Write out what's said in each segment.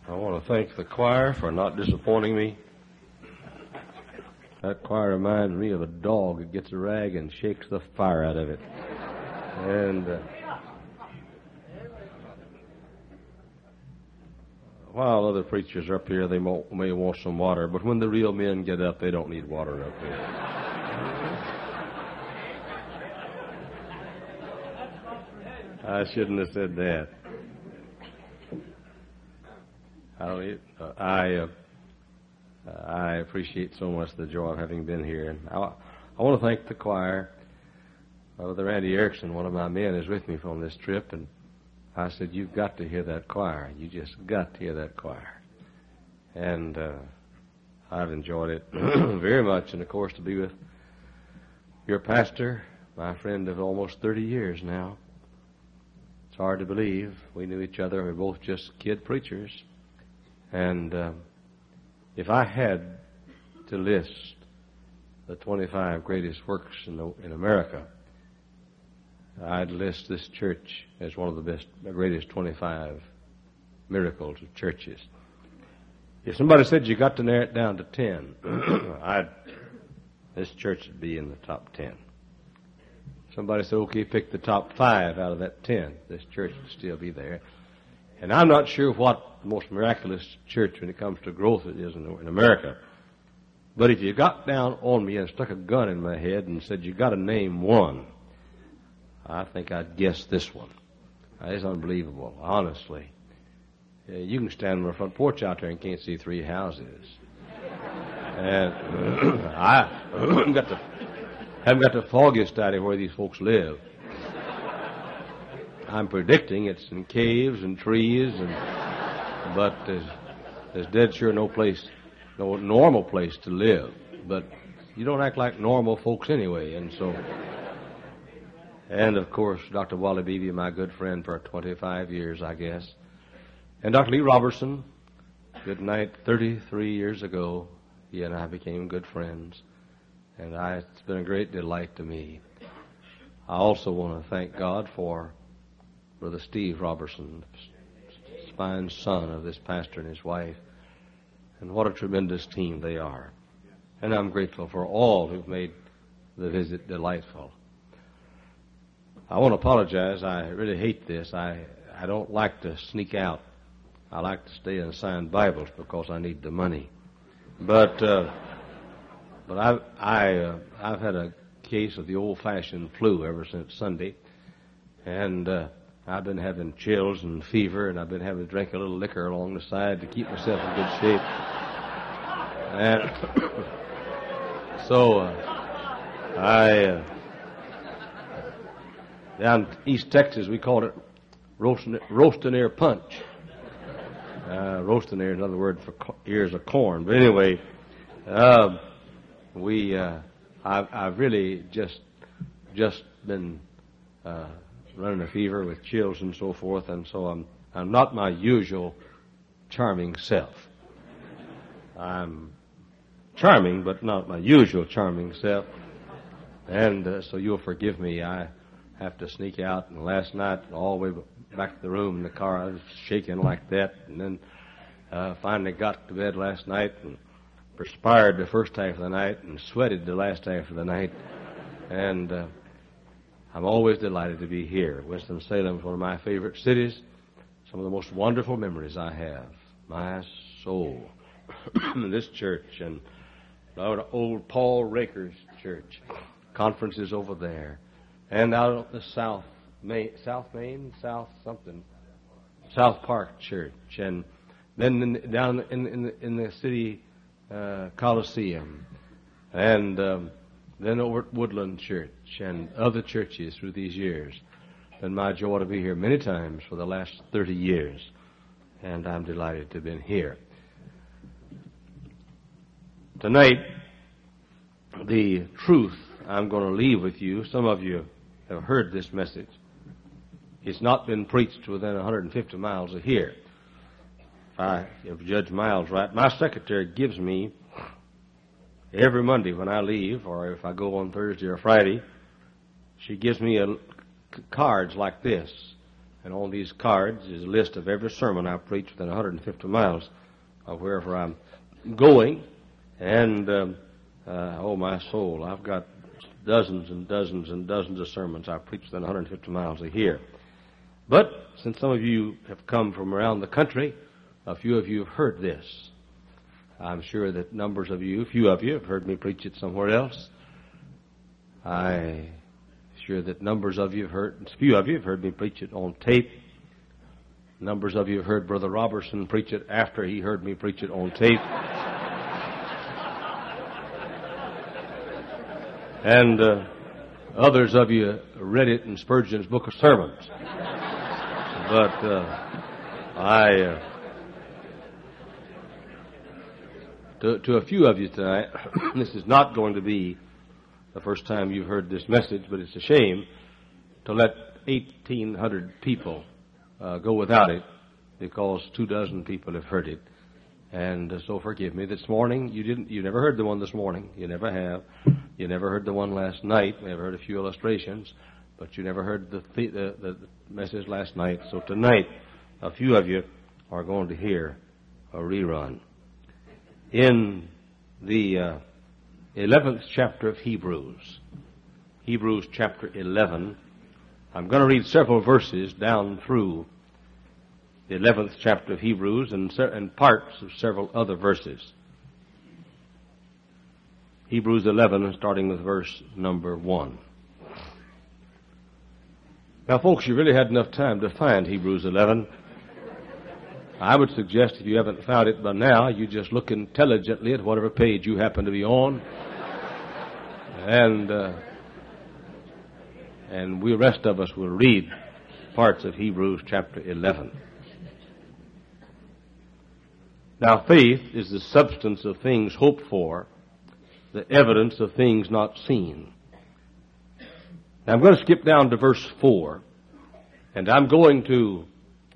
I want to thank the choir for not disappointing me. That choir reminds me of a dog that gets a rag and shakes the fire out of it. And while other preachers are up here, they may want some water, but when the real men get up, they don't need water up here. I shouldn't have said that. I appreciate so much the joy of having been here. And I want to thank the choir. Brother Randy Erickson, one of my men, is with me on this trip, and I said, "You've got to hear that choir. You just got to hear that choir." And I've enjoyed it very much, and of course to be with your pastor, my friend of almost 30 years now. It's hard to believe. We knew each other. We were both just kid preachers. And if I had to list the 25 greatest works in America, I'd list this church as one of the greatest 25 miracles of churches. If somebody said you got to narrow it down to 10, this church would be in the top 10. Somebody said, okay, pick the top 5 out of that 10. This church would still be there. And I'm not sure what the most miraculous church when it comes to growth it is in America. But if you got down on me and stuck a gun in my head and said, you got to name one, I think I'd guess this one. It's unbelievable, honestly. You can stand on the front porch out there and can't see 3 houses. And I haven't got the foggiest idea where these folks live. I'm predicting it's in caves and trees, but there's dead sure no normal place to live. But you don't act like normal folks anyway, and of course, Dr. Wally Beebe, my good friend for 25 years, I guess, and Dr. Lee Robertson, good night, 33 years ago, he and I became good friends, and it's been a great delight to me. I also want to thank God for Brother Steve Robertson, fine son of this pastor and his wife, and what a tremendous team they are. And I'm grateful for all who've made the visit delightful. I want to apologize. I really hate this. I don't like to sneak out. I like to stay and sign Bibles because I need the money. But I've had a case of the old-fashioned flu ever since Sunday, and I've been having chills and fever, and I've been having to drink a little liquor along the side to keep myself in good shape. And so down in East Texas, we called it roasting ear punch. Roasting ear is another word for ears of corn. But anyway, I've really just been running a fever with chills and so forth, and so I'm not my usual charming self. I'm charming, but not my usual charming self. And so you'll forgive me. I have to sneak out. And last night, all the way back to the room in the car, I was shaking like that. And then finally got to bed last night and perspired the first half of the night and sweated the last half of the night. And I'm always delighted to be here. Winston-Salem is one of my favorite cities. Some of the most wonderful memories I have. My soul. This church and old Paul Raker's church. Conferences over there. And out at the South Park Church. And then down in the city Coliseum. And then over at Woodland Church and other churches through these years. Been my joy to be here many times for the last 30 years. And I'm delighted to have been here. Tonight, the truth I'm going to leave with you, some of you have heard this message. It's not been preached within 150 miles of here. If Judge Miles right, my secretary gives me every Monday when I leave, or if I go on Thursday or Friday, she gives me cards like this, And on these cards is a list of every sermon I preach within 150 miles of wherever I'm going. And, oh my soul, I've got dozens and dozens and dozens of sermons I preach within 150 miles a year. But since some of you have come from around the country, a few of you have heard this. I'm sure that few of you have heard me preach it somewhere else. I'm sure that few of you have heard me preach it on tape. Numbers of you have heard Brother Robertson preach it after he heard me preach it on tape. And others of you read it in Spurgeon's Book of Sermons. But to a few of you tonight, this is not going to be the first time you've heard this message, but it's a shame to let 1,800 people go without it because 24 people have heard it. And so forgive me. This morning, you never heard the one this morning. You never have. You never heard the one last night. We never heard a few illustrations, but you never heard the message last night. So tonight, a few of you are going to hear a rerun. In the 11th chapter of Hebrews chapter 11, I'm going to read several verses down through the 11th chapter of Hebrews and parts of several other verses. Hebrews 11, starting with verse number 1. Now, folks, you really had enough time to find Hebrews 11. I would suggest if you haven't found it by now, you just look intelligently at whatever page you happen to be on. And we rest of us will read parts of Hebrews chapter 11. Now, faith is the substance of things hoped for, the evidence of things not seen. Now, I'm going to skip down to verse 4, and I'm going to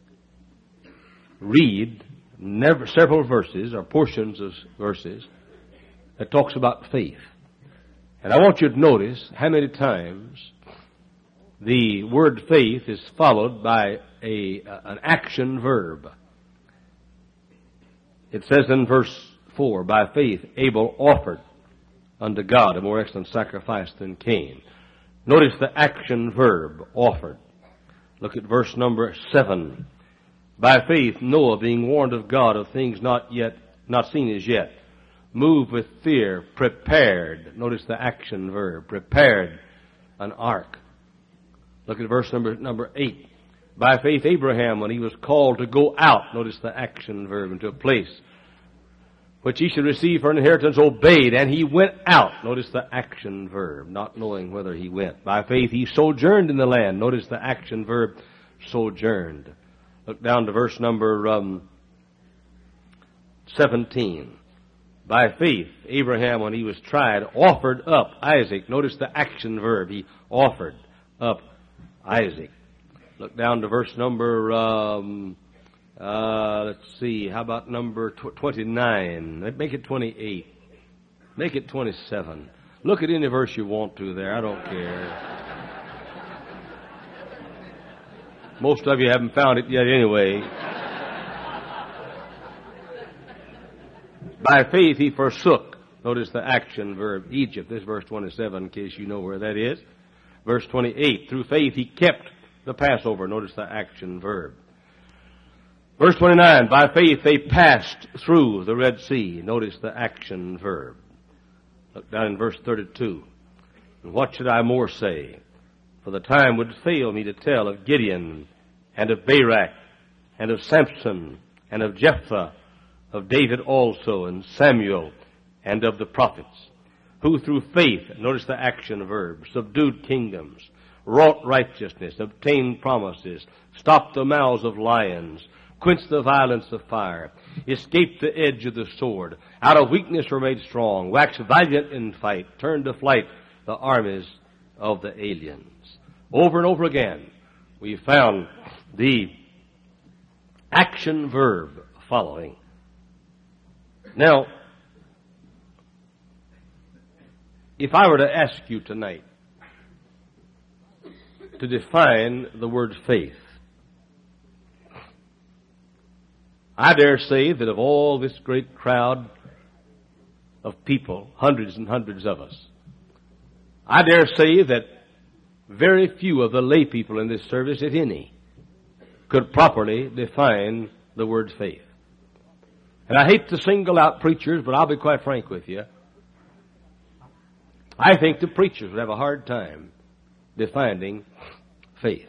read several verses, or portions of verses, that talks about faith. And I want you to notice how many times the word faith is followed by an action verb. It says in verse 4, by faith Abel offered unto God a more excellent sacrifice than Cain. Notice the action verb, offered. Look at verse number 7. By faith Noah, being warned of God of things not seen as yet, moved with fear, prepared. Notice the action verb, prepared an ark. Look at verse number 8. By faith Abraham, when he was called to go out, notice the action verb, into a place which he should receive for an inheritance, obeyed, and he went out. Notice the action verb, not knowing whether he went. By faith he sojourned in the land. Notice the action verb, sojourned. Look down to verse number 17. By faith Abraham, when he was tried, offered up Isaac. Notice the action verb, he offered up Isaac. Look down to verse number, let's see, how about number 29? Make it 28. Make it 27. Look at any verse you want to there, I don't care. Most of you haven't found it yet anyway. By faith he forsook, notice the action verb, Egypt. This is verse 27, in case you know where that is. Verse 28, through faith he kept the Passover. Notice the action verb. Verse 29, by faith they passed through the Red Sea. Notice the action verb. Look down in verse 32. And what should I more say? For the time would fail me to tell of Gideon and of Barak and of Samson and of Jephthah, of David also and Samuel and of the prophets, who through faith, notice the action verb, subdued kingdoms, wrought righteousness, obtained promises, stopped the mouths of lions, quenched the violence of fire, escaped the edge of the sword, out of weakness were made strong, waxed valiant in fight, turned to flight the armies of the aliens. Over and over again, we found the action verb following. Now, if I were to ask you tonight to define the word faith, I dare say that of all this great crowd of people, hundreds and hundreds of us, I dare say that very few of the lay people in this service, if any, could properly define the word faith. And I hate to single out preachers, but I'll be quite frank with you. I think the preachers would have a hard time defining faith.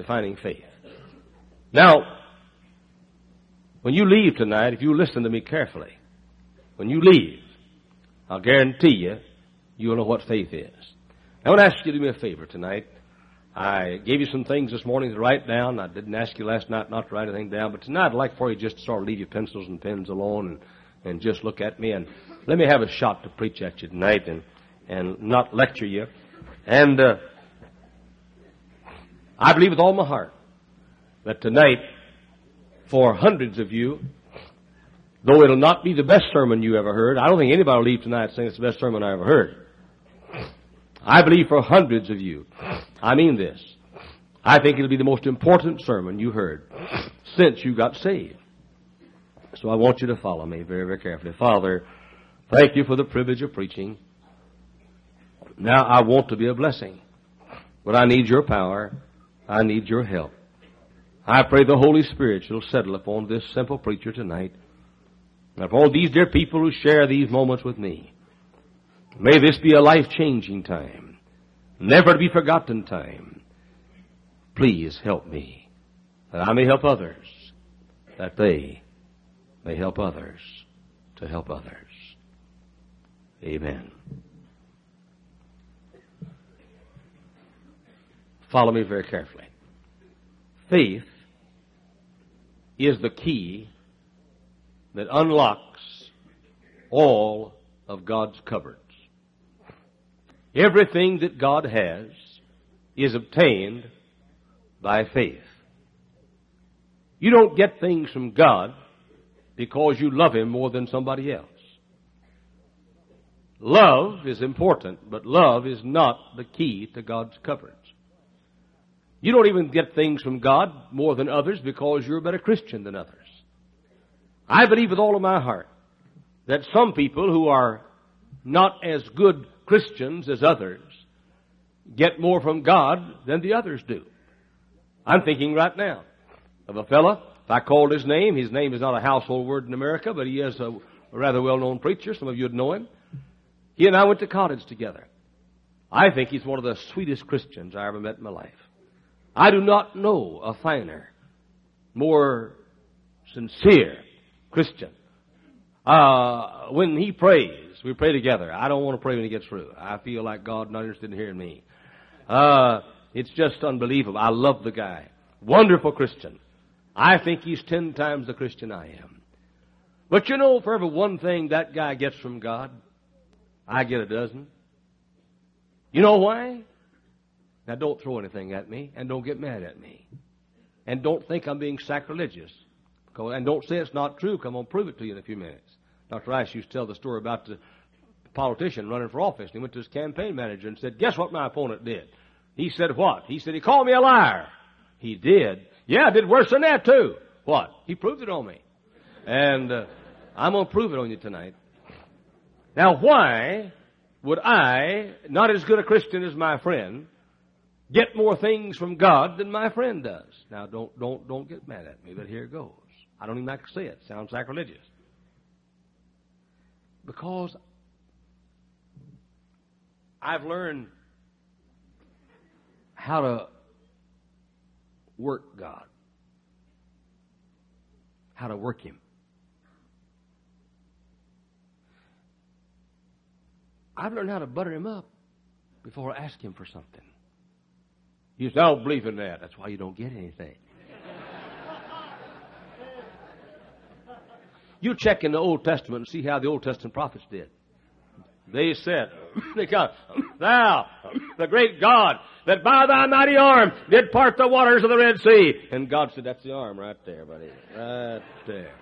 Now, when you leave tonight, if you listen to me carefully, when you leave, I'll guarantee you, you'll know what faith is. I want to ask you to do me a favor tonight. I gave you some things this morning to write down. I didn't ask you last night not to write anything down, but tonight I'd like for you just to sort of leave your pencils and pens alone and just look at me and let me have a shot to preach at you tonight and not lecture you. And I believe with all my heart that tonight, for hundreds of you, though it'll not be the best sermon you ever heard, I don't think anybody will leave tonight saying it's the best sermon I ever heard. I believe for hundreds of you, I mean this, I think it'll be the most important sermon you heard since you got saved. So I want you to follow me very, very carefully. Father, thank you for the privilege of preaching. Now I want to be a blessing, but I need your power. I need your help. I pray the Holy Spirit shall settle upon this simple preacher tonight, and upon these dear people who share these moments with me. May this be a life-changing time, never to be forgotten time. Please help me, that I may help others, that they may help others to help others. Amen. Follow me very carefully. Faith is the key that unlocks all of God's cupboards. Everything that God has is obtained by faith. You don't get things from God because you love Him more than somebody else. Love is important, but love is not the key to God's cupboards. You don't even get things from God more than others because you're a better Christian than others. I believe with all of my heart that some people who are not as good Christians as others get more from God than the others do. I'm thinking right now of a fella. If I called his name is not a household word in America, but he is a rather well-known preacher. Some of you would know him. He and I went to college together. I think he's one of the sweetest Christians I ever met in my life. I do not know a finer, more sincere Christian. When he prays, we pray together. I don't want to pray when he gets through. I feel like God's not interested in hearing me. It's just unbelievable. I love the guy. Wonderful Christian. I think he's 10 times the Christian I am. But you know, for every one thing that guy gets from God, I get a dozen. You know why? Now, don't throw anything at me, and don't get mad at me. And don't think I'm being sacrilegious. And don't say it's not true, because I'm going to prove it to you in a few minutes. Dr. Rice used to tell the story about the politician running for office. And he went to his campaign manager and said, guess what my opponent did? He said, what? He said, he called me a liar. He did. Yeah, I did worse than that, too. What? He proved it on me. And I'm going to prove it on you tonight. Now, why would I, not as good a Christian as my friend, get more things from God than my friend does? Now, don't get mad at me, but here it goes. I don't even like to say it. It sounds sacrilegious. Because I've learned how to work God, how to work Him. I've learned how to butter Him up before I ask Him for something. You say, I don't believe in that. That's why you don't get anything. You check in the Old Testament and see how the Old Testament prophets did. They said, thou, the great God, that by thy mighty arm did part the waters of the Red Sea. And God said, that's the arm right there, buddy. Right there.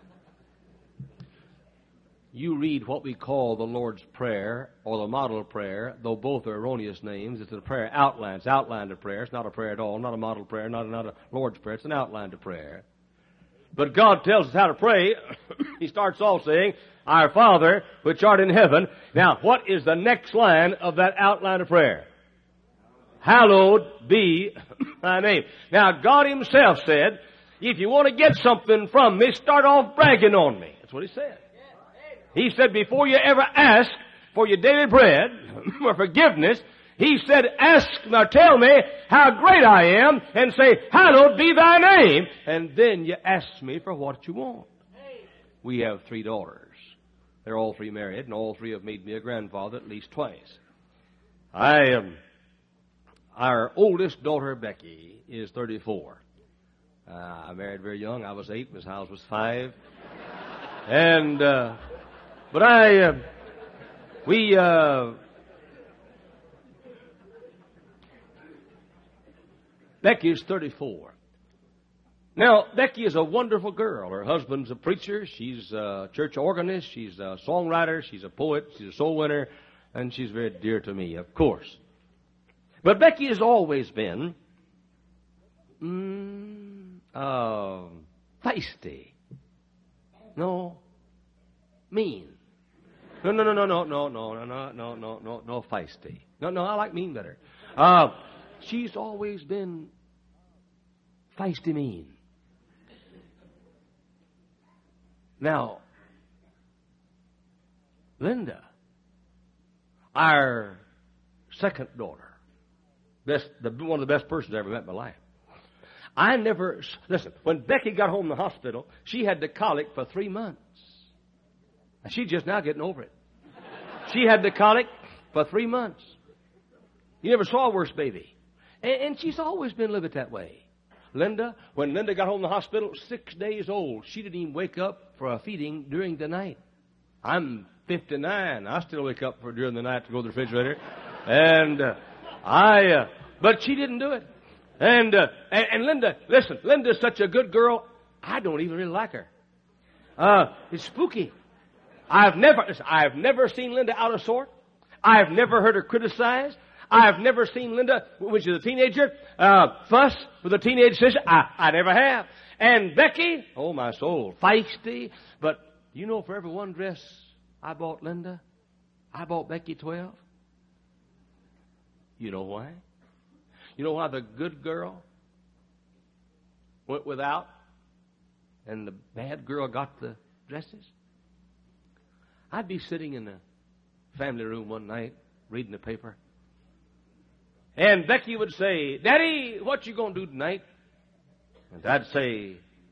You read what we call the Lord's Prayer or the model prayer, though both are erroneous names. It's a prayer outline. It's outline to prayer. It's not a prayer at all, not a model prayer, not a Lord's Prayer. It's an outline to prayer. But God tells us how to pray. He starts off saying, Our Father, which art in heaven. Now, what is the next line of that outline of prayer? Hallowed be thy name. Now, God himself said, if you want to get something from me, start off bragging on me. That's what he said. He said, before you ever ask for your daily bread or forgiveness, he said, ask, now tell me how great I am, and say, hallowed be thy name. And then you ask me for what you want. We have 3 daughters. They're all 3 married, and all 3 have made me a grandfather at least twice. Our oldest daughter, Becky, is 34. I married very young. I was 8. Miss Howes was 5. And, Becky is 34. Now, Becky is a wonderful girl. Her husband's a preacher. She's a church organist. She's a songwriter. She's a poet. She's a soul winner. And she's very dear to me, of course. But Becky has always been feisty. No, mean. No, feisty. No, I like mean better. She's always been feisty mean. Now, Linda, our second daughter, one of the best persons I ever met in my life. Listen, when Becky got home from the hospital, she had the colic for 3 months. And she's just now getting over it. She had the colic for 3 months. You never saw a worse baby. And she's always been living that way. Linda, when Linda got home from the hospital, 6 days old, she didn't even wake up for a feeding during the night. I'm 59. I still wake up during the night to go to the refrigerator. And but she didn't do it. And Linda, listen, Linda's such a good girl, I don't even really like her. It's spooky. I've never seen Linda out of sort. I've never heard her criticized. I've never seen Linda, when she was a teenager, fuss with a teenage sister. I never have. And Becky, oh my soul, feisty. But you know, for every one dress I bought Linda, I bought Becky 12. You know why? You know why the good girl went without and the bad girl got the dresses? I'd be sitting in the family room one night reading the paper, and Becky would say, Daddy, what you going to do tonight? And I'd say,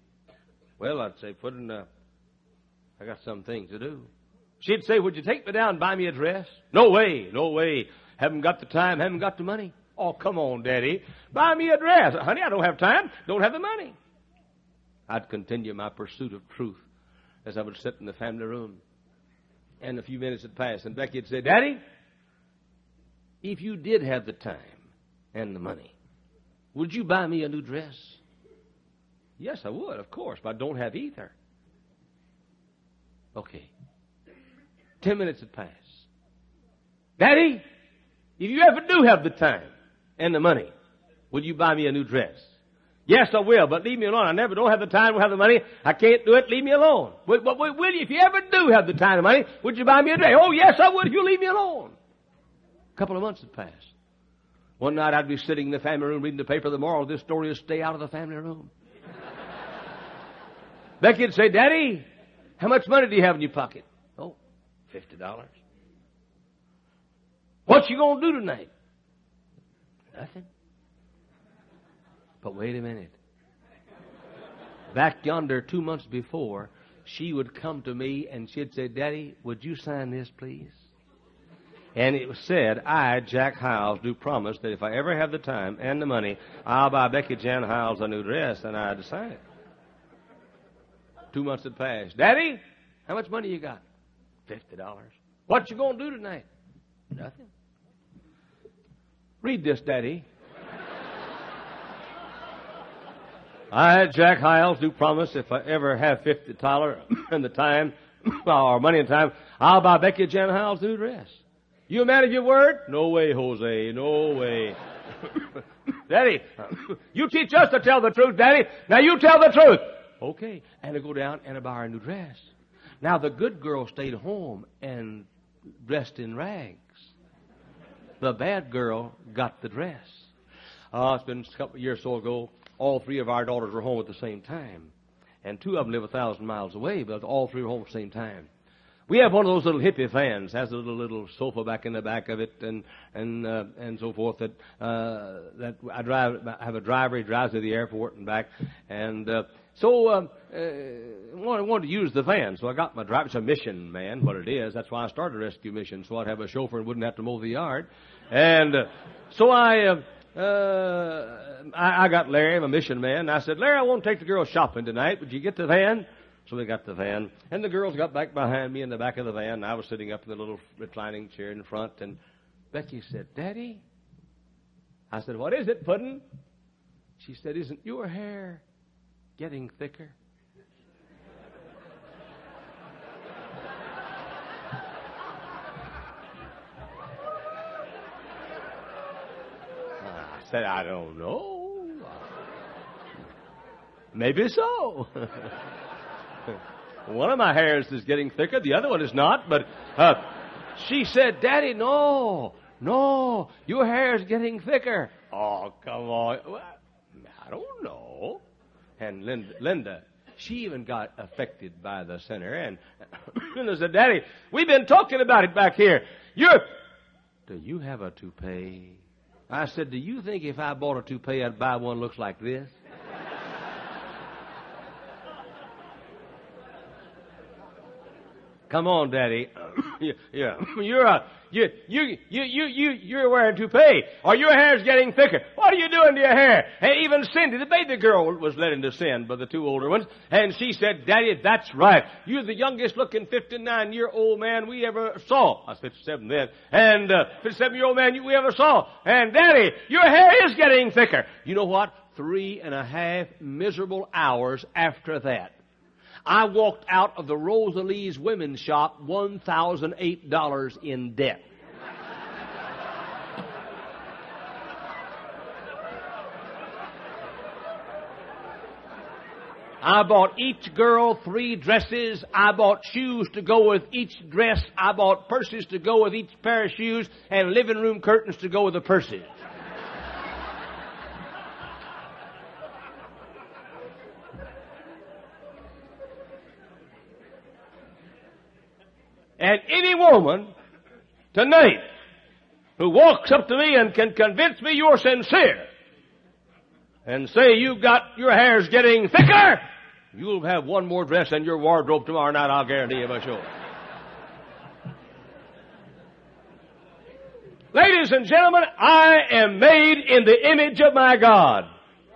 I got some things to do. She'd say, would you take me down and buy me a dress? No way. Haven't got the time, haven't got the money. Oh, come on, Daddy. Buy me a dress. Honey, I don't have time, don't have the money. I'd continue my pursuit of truth as I would sit in the family room. And a few minutes had passed, and Becky would say, Daddy, if you did have the time and the money, would you buy me a new dress? Yes, I would, of course, but I don't have either. Okay. 10 minutes had passed. Daddy, if you ever do have the time and the money, will you buy me a new dress? Yes, I will, but leave me alone. I don't have the time, don't have the money. I can't do it. Leave me alone. Will you, if you ever do have the time and money, would you buy me a dress? Oh, yes, I would if you leave me alone. A couple of months had passed. One night I'd be sitting in the family room reading the paper. The moral of this story is stay out of the family room. Becky would say, Daddy, how much money do you have in your pocket? Oh, $50. What you going to do tonight? Nothing. But wait a minute. Back yonder 2 months before, she would come to me and she'd say, Daddy, would you sign this, please? And it was said, I, Jack Hiles, do promise that if I ever have the time and the money, I'll buy Becky Jan Hiles a new dress, and I had to sign it. 2 months had passed. Daddy, how much money you got? $50. What you going to do tonight? Nothing. Read this, Daddy. I, Jack Hiles, do promise if I ever have $50 and the time, or money and time, I'll buy Becky Jan Hiles a new dress. You a man of your word? No way, Jose. No way. Daddy, you teach us to tell the truth, Daddy. Now you tell the truth. Okay. And I go down and I buy her a new dress. Now, the good girl stayed home and dressed in rags. The bad girl got the dress. It's been a couple of years or so ago. All three of our daughters were home at the same time. And two of them live 1,000 miles away, but all three were home at the same time. We have one of those little hippie fans, has a little sofa back in the back of it, and so forth. That I have a driver. He drives to the airport and back, and so I wanted to use the van. So I got my driver. It's a mission, man. What it is. That's why I started a rescue mission, so I'd have a chauffeur and wouldn't have to mow the yard. And so I got Larry, my mission man. And I said, Larry, I want to take the girls shopping tonight. Would you get the van? So we got the van, and the girls got back behind me in the back of the van, and I was sitting up in the little reclining chair in front, and Becky said, Daddy? I said, what is it, Puddin'? She said, isn't your hair getting thicker? I said, I don't know. Maybe so. One of my hairs is getting thicker, the other one is not, but she said, Daddy, no, your hair is getting thicker. Oh, come on. Well, I don't know. And Linda, she even got affected by the center, and Linda said, Daddy, we've been talking about it back here. Do you have a toupee? I said, do you think if I bought a toupee, I'd buy one that looks like this? Come on, Daddy. Yeah. You're wearing toupee, or your hair's getting thicker. What are you doing to your hair? Hey, even Cindy, the baby girl, was led into sin by the two older ones, and she said, Daddy, that's right. You're the youngest-looking 59-year-old man we ever saw. I was 57 then, and 57-year-old man we ever saw. And Daddy, your hair is getting thicker. You know what? 3.5 miserable hours after that, I walked out of the Rosalie's women's shop $1,008 in debt. I bought each girl 3 dresses. I bought shoes to go with each dress. I bought purses to go with each pair of shoes, and living room curtains to go with the purses. And any woman tonight who walks up to me and can convince me you're sincere and say you've got your hair's getting thicker, you'll have one more dress in your wardrobe tomorrow night, I'll guarantee you for sure. Ladies and gentlemen, I am made in the image of my God.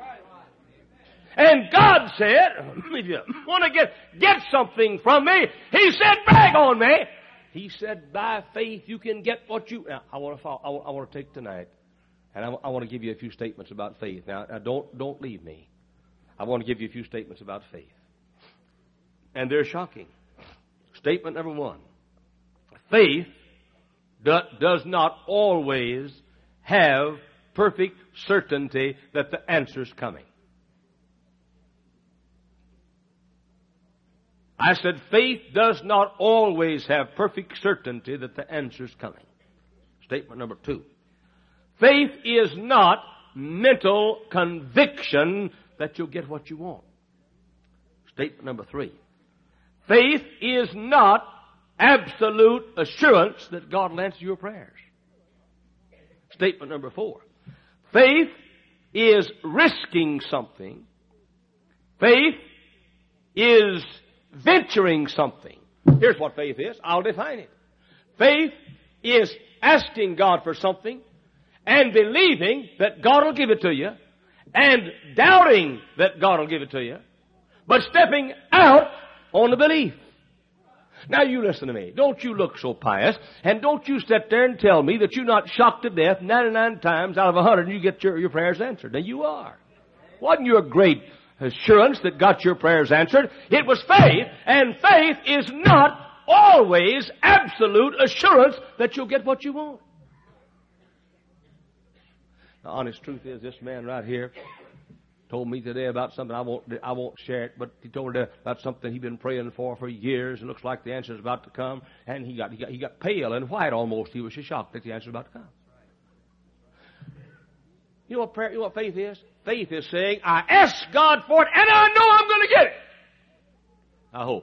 And God said, if you want to get something from me, He said, brag on me. He said, by faith you can get what you... Now, I want to take tonight, and I want to give you a few statements about faith. Now don't leave me. I want to give you a few statements about faith. And they're shocking. Statement number 1. Faith does not always have perfect certainty that the answer's coming. I said, faith does not always have perfect certainty that the answer's coming. Statement number 2. Faith is not mental conviction that you'll get what you want. Statement number 3. Faith is not absolute assurance that God will answer your prayers. Statement number 4. Faith is risking something. Faith is venturing something. Here's what faith is. I'll define it. Faith is asking God for something and believing that God will give it to you and doubting that God will give it to you, but stepping out on the belief. Now you listen to me. Don't you look so pious, and don't you sit there and tell me that you're not shocked to death 99 times out of 100 and you get your prayers answered. Now you are. Wasn't you a great assurance that got your prayers answered? It was faith, and faith is not always absolute assurance that you'll get what you want. The honest truth is, this man right here, told me today about something. I won't share it, but he told me about something he'd been praying for years, and looks like the answer's about to come. And he got pale and white almost. He was so shocked that the answer's about to come. You know what faith is? Faith is saying, I asked God for it, and I know I'm going to get it. I hope.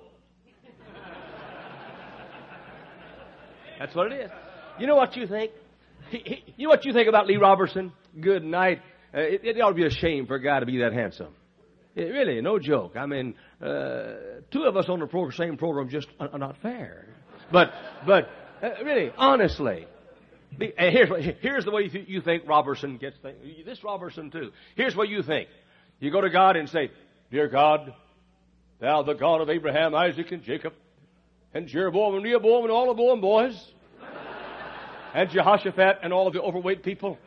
That's what it is. You know what you think? You know what you think about Lee Robertson? Good night. It ought to be a shame for a guy to be that handsome. Really, no joke. I mean, two of us on the same program just are not fair. But really, honestly, here's the way you think Robertson gets things. This Robertson too. Here's what you think. You go to God and say, Dear God, Thou the God of Abraham, Isaac, and Jacob, and Jeroboam and Rehoboam and all the Boam boys, and Jehoshaphat and all of the overweight people.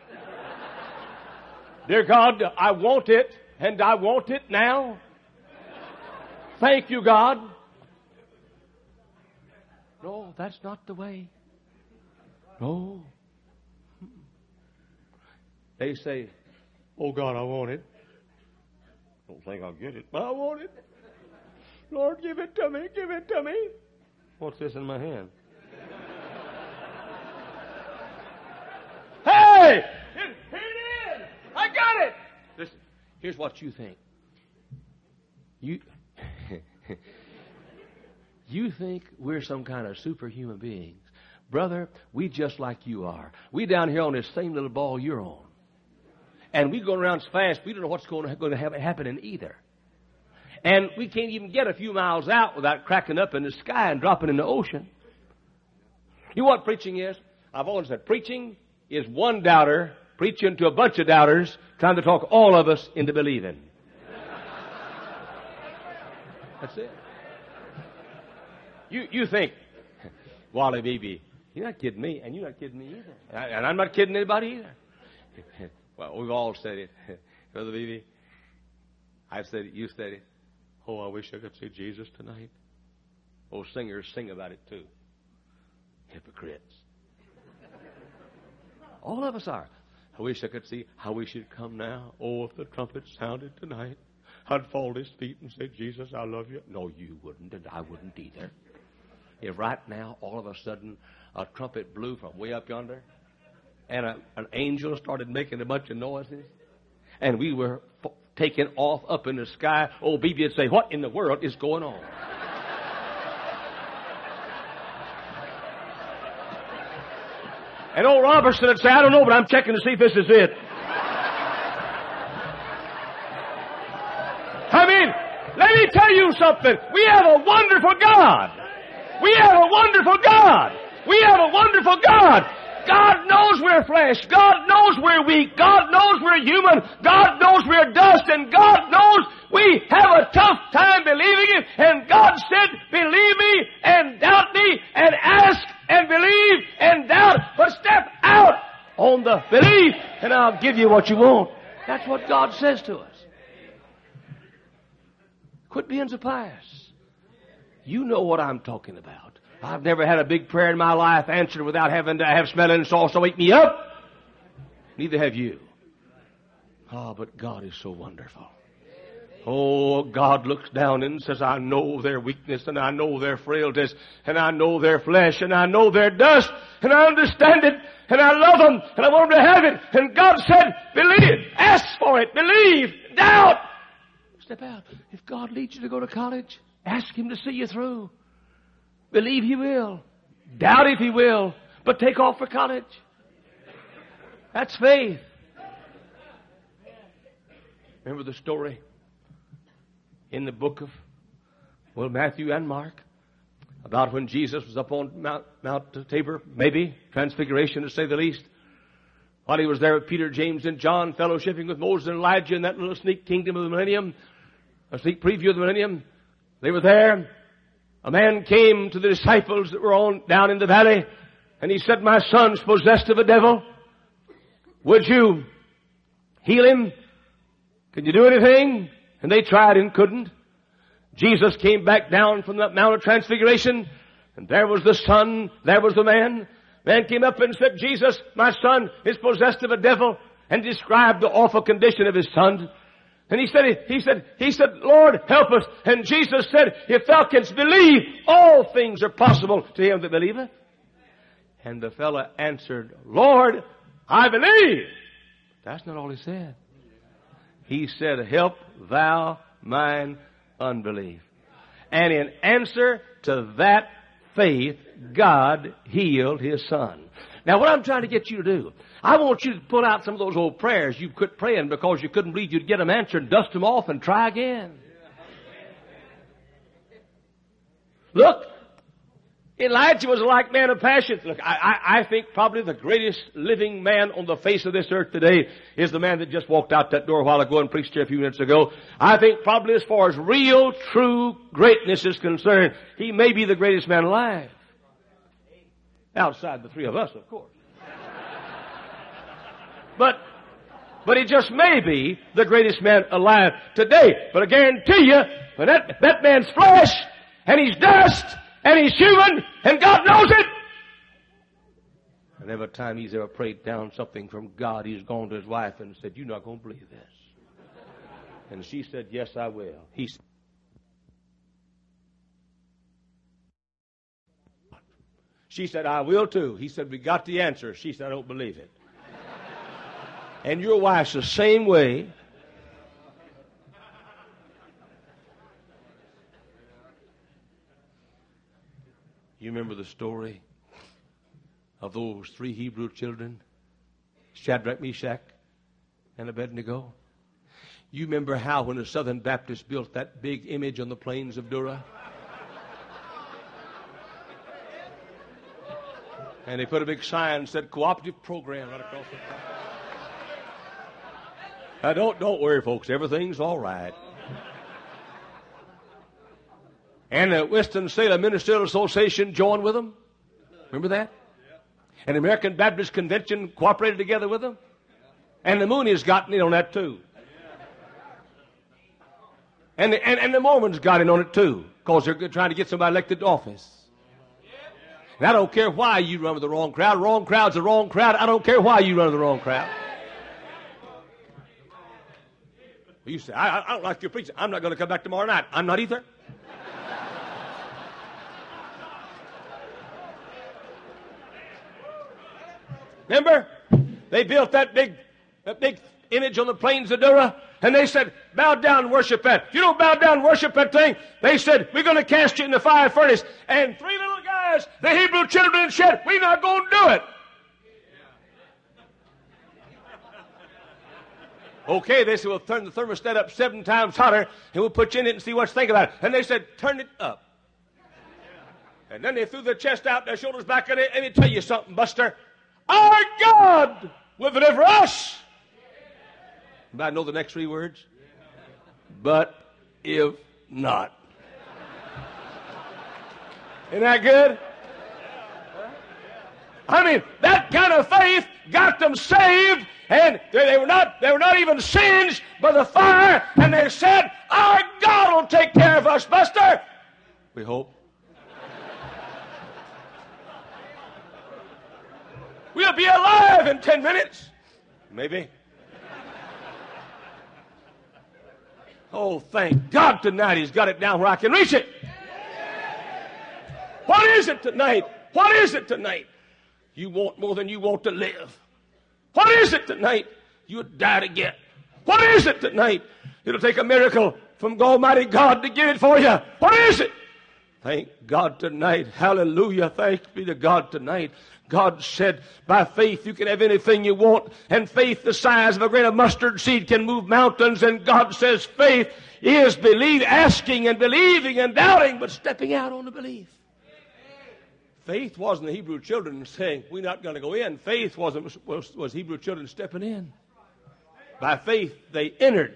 Dear God, I want it, and I want it now. Thank you, God. No, that's not the way. No. They say, oh, God, I want it. Don't think I'll get it, but I want it. Lord, give it to me, give it to me. What's this in my hand? Hey! Here it is! I got it! Listen, here's what you think. You think we're some kind of superhuman beings. Brother, we just like you are. We down here on this same little ball you're on. And we go around so fast, we don't know what's going to happen either. And we can't even get a few miles out without cracking up in the sky and dropping in the ocean. You know what preaching is? I've always said preaching is one doubter preaching to a bunch of doubters trying to talk all of us into believing. That's it. You think, Wally Beebe, you're not kidding me, and you're not kidding me either. And I'm not kidding anybody either. Well, we've all said it. Brother Beebe, I've said it, you said it. Oh, I wish I could see Jesus tonight. Oh, singers sing about it too. Hypocrites. All of us are. I wish I could see how we should come now. Oh, if the trumpet sounded tonight, I'd fall at his feet and say, Jesus, I love you. No, you wouldn't, and I wouldn't either. If right now, all of a sudden, a trumpet blew from way up yonder, and an angel started making a bunch of noises, and we were taken off up in the sky, old Beebe would say, what in the world is going on? And old Robertson would say, I don't know, but I'm checking to see if this is it. I mean, let me tell you something. We have a wonderful God. We have a wonderful God. We have a wonderful God. God knows we're flesh. God knows we're weak. God knows we're human. God knows we're dust. And God knows we have a tough time believing it. And God said, believe me and doubt me and ask and believe and doubt. But step out on the belief and I'll give you what you want. That's what God says to us. Quit being so pious. You know what I'm talking about. I've never had a big prayer in my life answered without having to have smelling salts to wake me up. Neither have you. Oh, but God is so wonderful. Oh, God looks down and says, I know their weakness and I know their frailties and I know their flesh and I know their dust and I understand it and I love them and I want them to have it. And God said, believe, ask for it, believe, doubt. Step out. If God leads you to go to college, ask Him to see you through. Believe He will. Doubt if He will. But take off for college. That's faith. Remember the story in the book of, Matthew and Mark about when Jesus was up on Mount Tabor, maybe, Transfiguration to say the least. While He was there with Peter, James, and John, fellowshipping with Moses and Elijah in that little sneak kingdom of the millennium, a sneak preview of the millennium. They were there. A man came to the disciples that were down in the valley, and he said, my son's possessed of a devil. Would you heal him? Can you do anything? And they tried and couldn't. Jesus came back down from that Mount of Transfiguration, and there was the son, there was the man. Man came up and said, Jesus, my son is possessed of a devil, and described the awful condition of his son. And he said, Lord, help us. And Jesus said, if thou canst believe, all things are possible to him that believeth. And the fellow answered, Lord, I believe. That's not all he said. He said, help thou mine unbelief. And in answer to that faith, God healed his son. Now, what I'm trying to get you to do, I want you to pull out some of those old prayers you quit praying because you couldn't believe you'd get them answered, dust them off, and try again. Look, Elijah was a like man of passion. Look, I think probably the greatest living man on the face of this earth today is the man that just walked out that door a while ago and preached here a few minutes ago. I think probably as far as real, true greatness is concerned, he may be the greatest man alive. Outside the three of us, of course. But he just may be the greatest man alive today. But I guarantee you, when that man's flesh, and he's dust, and he's human, and God knows it. And every time he's ever prayed down something from God, he's gone to his wife and said, you're not going to believe this. And she said, yes, I will. He said, she said, I will too. He said, we got the answer. She said, I don't believe it. And your wife's the same way. You remember the story of those three Hebrew children, Shadrach, Meshach, and Abednego? You remember how when the Southern Baptists built that big image on the plains of Dura? And they put a big sign that said cooperative program right across the top. Now don't worry, folks. Everything's all right. And the Winston-Salem Ministerial Association joined with them. Remember that? And the American Baptist Convention cooperated together with them. And the Moonies got in on that too. And the Mormons got in on it too, because they're trying to get somebody elected to office. And I don't care why you run with the wrong crowd. Wrong crowd's the wrong crowd. I don't care why you run with the wrong crowd. You say, I don't like your preaching. I'm not going to come back tomorrow night. I'm not either. Remember? They built that big image on the plains of Dura, and they said, bow down and worship that. If you don't bow down and worship that thing, they said, we're going to cast you in the fire furnace. And three little guys, the Hebrew children, said, we're not going to do it. Okay, they said, we'll turn the thermostat up 7 times hotter, and we'll put you in it and see what you think about it. And they said, turn it up. And then they threw their chest out, their shoulders back, and let me tell you something, Buster. Our God will deliver us. Anybody know the next 3 words? But if not. Isn't that good? I mean, that kind of faith got them saved, and they were not even singed by the fire, and they said, our God will take care of us, Buster. We hope. We'll be alive in 10 minutes. Maybe. Oh, thank God tonight he's got it down where I can reach it. What is it tonight? What is it tonight? You want more than you want to live. What is it tonight? You'll die to get. What is it tonight? It'll take a miracle from Almighty God to get it for you. What is it? Thank God tonight. Hallelujah. Thanks be to God tonight. God said, by faith you can have anything you want, and faith the size of a grain of mustard seed can move mountains. And God says faith is asking and believing and doubting, but stepping out on the belief. Faith wasn't the Hebrew children saying, we're not going to go in. Faith was Hebrew children stepping in. By faith they entered.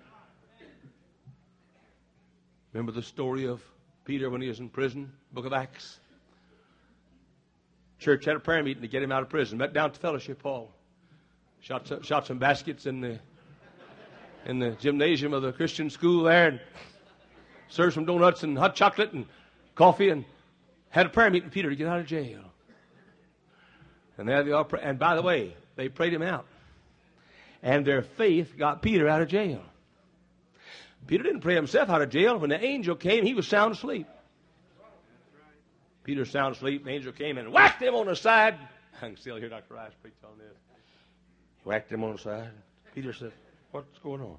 Remember the story of Peter when he was in prison, Book of Acts? Church had a prayer meeting to get him out of prison. Met down to Fellowship Hall. Shot some baskets in the gymnasium of the Christian school there, and served some donuts and hot chocolate and coffee, and had a prayer meeting with Peter to get out of jail. And there they all and by the way, they prayed him out. And their faith got Peter out of jail. Peter didn't pray himself out of jail. When the angel came, he was sound asleep. Peter was sound asleep. The angel came and whacked him on the side. I can still hear Dr. Rice preach on this. He whacked him on the side. Peter said, "What's going on?"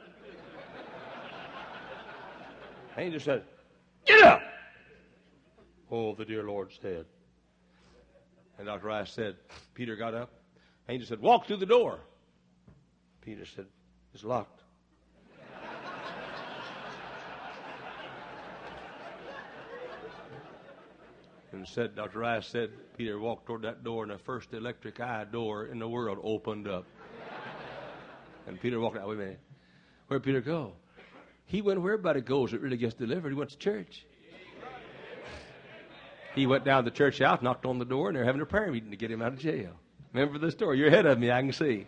The angel said, "Get up!" Oh, the dear Lord said. And Dr. Rice said, Peter got up. The angel said, "Walk through the door." Peter said, "It's locked." And said, Dr. Rice said, Peter walked toward that door, and the first electric eye door in the world opened up. And Peter walked out. Wait a minute. Where'd Peter go? He went where everybody goes that really gets delivered. He went to church. He went down to the church house, knocked on the door, and they're having a prayer meeting to get him out of jail. Remember the story? You're ahead of me, I can see.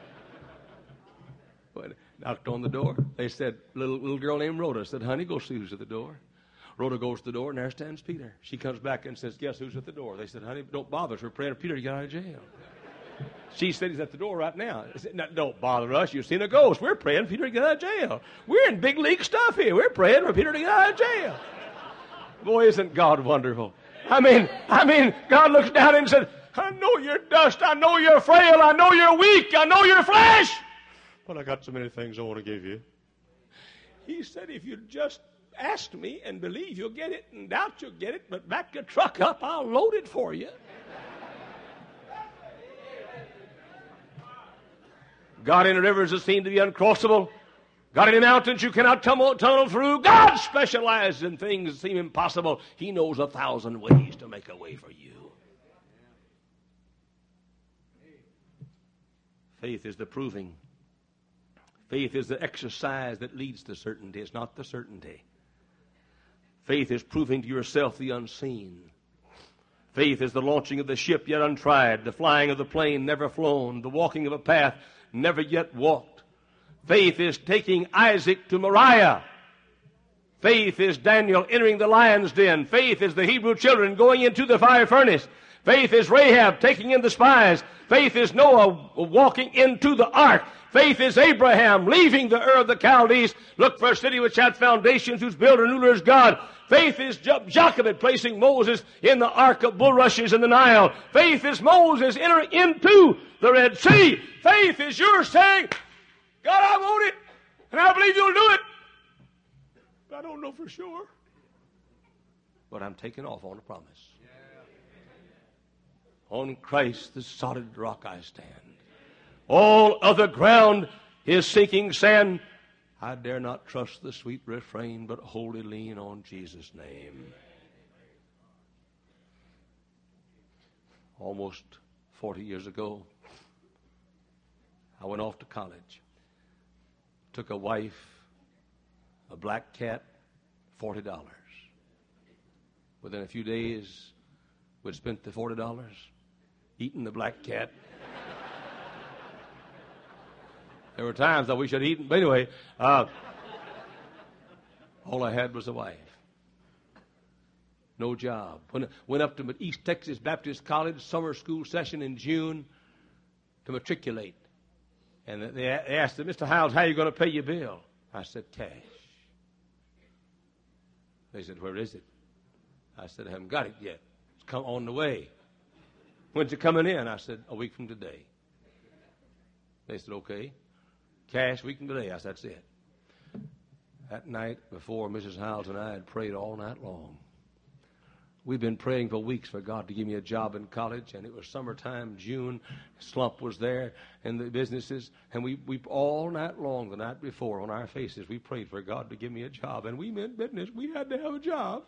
But knocked on the door. They said, little girl named Rhoda said, "Honey, go see who's at the door." Rhoda goes to the door, and there stands Peter. She comes back and says, "Guess who's at the door?" They said, "Honey, don't bother us. We're praying for Peter to get out of jail." She said, "He's at the door right now." I said, "No, don't bother us. You've seen a ghost. We're praying for Peter to get out of jail. We're in big league stuff here. We're praying for Peter to get out of jail." Boy, isn't God wonderful. I mean, God looks down and said, "I know you're dust. I know you're frail. I know you're weak. I know you're flesh. But I got so many things I want to give you." He said, "If you just ask me and believe you'll get it and doubt you'll get it, but back your truck up, I'll load it for you." God in the rivers that seem to be uncrossable. God in the mountains you cannot tunnel through. God specializes in things that seem impossible. He knows 1,000 ways to make a way for you. Faith is the proving. Faith is the exercise that leads to certainty. It's not the certainty. Faith is proving to yourself the unseen. Faith is the launching of the ship yet untried, the flying of the plane never flown, the walking of a path never yet walked. Faith is taking Isaac to Moriah. Faith is Daniel entering the lion's den. Faith is the Hebrew children going into the fire furnace. Faith is Rahab taking in the spies. Faith is Noah walking into the ark. Faith is Abraham leaving the Ur of the Chaldees, look for a city which had foundations, whose builder and ruler is God. Faith is Jochebed placing Moses in the ark of bulrushes in the Nile. Faith is Moses entering into the Red Sea. Faith is yours saying, "God, I want it, and I believe you'll do it. But I don't know for sure. But I'm taking off on a promise. On Christ, the solid rock I stand. All other ground is sinking sand. I dare not trust the sweet refrain, but wholly lean on Jesus' name." Almost 40 years ago, I went off to college. Took a wife, a black cat, $40. Within a few days, we'd spent the $40, eating the black cat. There were times I wish I'd eaten, but anyway, all I had was a wife. No job. Went up to East Texas Baptist College, summer school session in June to matriculate. And they asked me, "Mr. Howells, how are you going to pay your bill?" I said, "Cash." They said, "Where is it?" I said, "I haven't got it yet. It's come on the way." "When's it coming in?" I said, "A week from today." They said, "Okay. Cash, week from today." I said, "That's it." That night before, Mrs. Howells and I had prayed all night long. We've been praying for weeks for God to give me a job in college, and it was summertime, June. Slump was there in the businesses, and we all night long, the night before, on our faces, we prayed for God to give me a job, and we meant business. We had to have a job.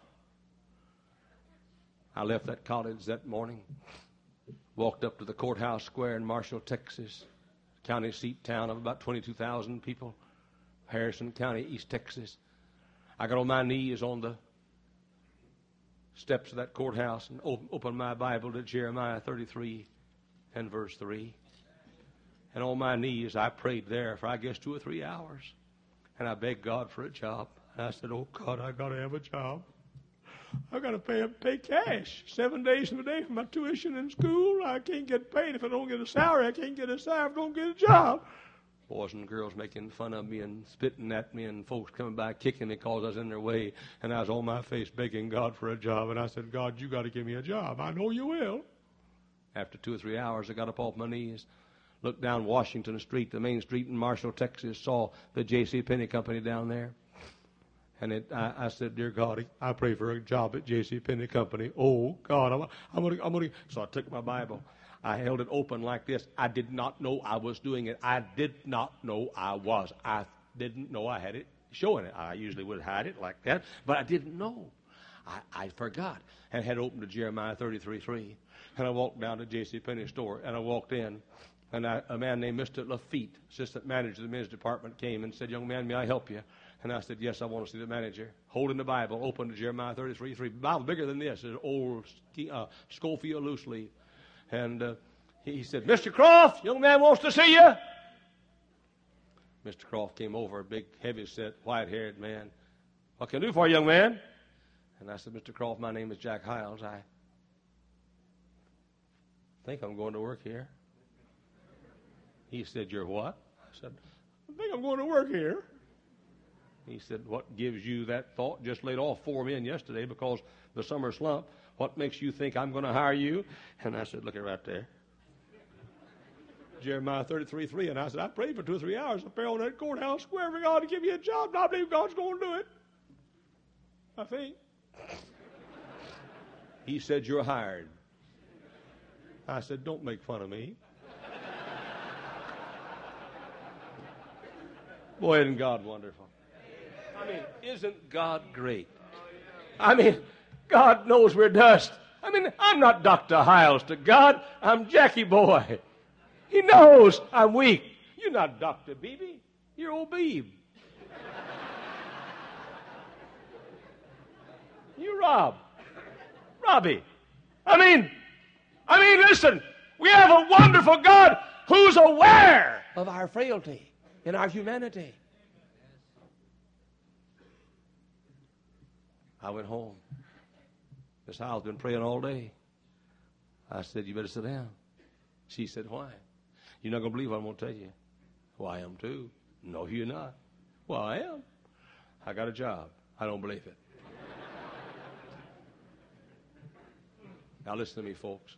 I left that college that morning, walked up to the courthouse square in Marshall, Texas, county seat town of about 22,000 people, Harrison County, East Texas. I got on my knees on the steps of that courthouse and opened my Bible to Jeremiah 33 and verse 3. And on my knees, I prayed there for, I guess, 2 or 3 hours. And I begged God for a job. And I said, "Oh, God, I got to have a job. I got to pay cash 7 days a day for my tuition in school. I can't get paid if I don't get a salary. I can't get a salary if I don't get a job." boys and girls making fun of me and spitting at me and folks coming by kicking me because I was in their way. And I was on my face begging God for a job. And I said, God, you got to give me a job. I know you will. After 2 or 3 hours, I got up off my knees, looked down Washington Street, the main street in Marshall, Texas, saw the J.C. Penney Company down there. And I said, dear God, I pray for a job at J.C. Penney Company. Oh, God, I'm gonna. So I took my Bible. I held it open like this. I did not know I was doing it. I did not know I was. I didn't know I had it showing it. I usually would hide it like that, but I didn't know. I forgot. And had opened to Jeremiah 33:3. And I walked down to J.C. Penney store, and I walked in. And a man named Mr. Lafitte, assistant manager of the men's department, came and said, young man, may I help you? And I said, yes, I want to see the manager. Holding the Bible, open to Jeremiah 33:3. The Bible bigger than this. It's an old Schofield loose leaf. And he said, Mr. Croft, young man wants to see you. Mr. Croft came over, a big, heavy-set, white-haired man. What can I do for you, young man? And I said, Mr. Croft, my name is Jack Hiles. I think I'm going to work here. He said, you're what? I said, I think I'm going to work here. He said, what gives you that thought? Just laid off 4 men yesterday because the summer slump. What makes you think I'm going to hire you? And I said, look at right there. Jeremiah 33:3. And I said, I prayed for 2 or 3 hours up there on that courthouse square for God to give you a job, and I believe God's going to do it. I think. He said, you're hired. I said, don't make fun of me. Boy, isn't God wonderful? I mean, isn't God great? I mean, God knows we're dust. I mean, I'm not Dr. Hiles to God. I'm Jackie Boy. He knows I'm weak. You're not Dr. Beebe. You're old Beebe. You're Robbie. I mean, listen, we have a wonderful God who's aware of our frailty and our humanity. I went home. Miss Hiles been praying all day. I said, you better sit down. She said, why? You're not going to believe what I'm going to tell you. Well, I am too. No, you're not. Well, I am. I got a job. I don't believe it. Now listen to me, folks.